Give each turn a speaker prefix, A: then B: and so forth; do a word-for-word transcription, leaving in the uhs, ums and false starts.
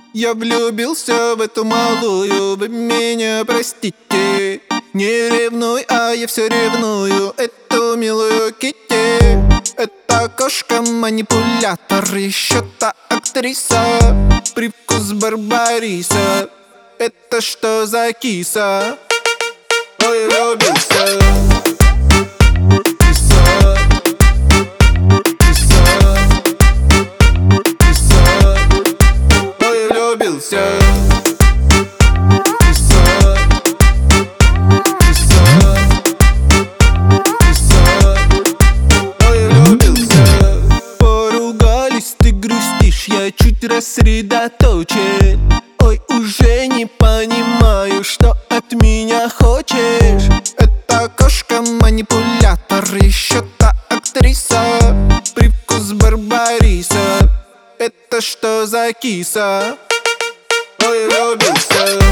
A: Я влюбился в эту малую, вы меня простите. Не ревнуй, а я все ревную эту милую Китти. Это кошка-манипулятор, еще та актриса. Привкус Барбариса. Это что за киса? Ой, влюбился. Поругались, ты грустишь, я чуть рассредоточен. Ой, уже не понимаю, что от меня хочешь. Это кошка-манипулятор, еще та актриса. Привкус Барбариса. Это что за киса? Ой, влюбился.